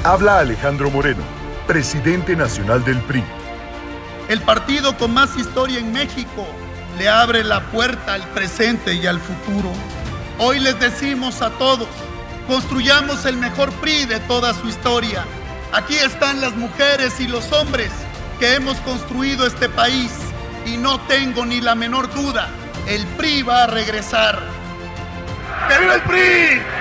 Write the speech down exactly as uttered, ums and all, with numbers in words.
Habla Alejandro Moreno, presidente nacional del P R I. El partido con más historia en México le abre la puerta al presente y al futuro. Hoy les decimos a todos, construyamos el mejor P R I de toda su historia. Aquí están las mujeres y los hombres que hemos construido este país y no tengo ni la menor duda, el P R I va a regresar. ¡Que viva el P R I!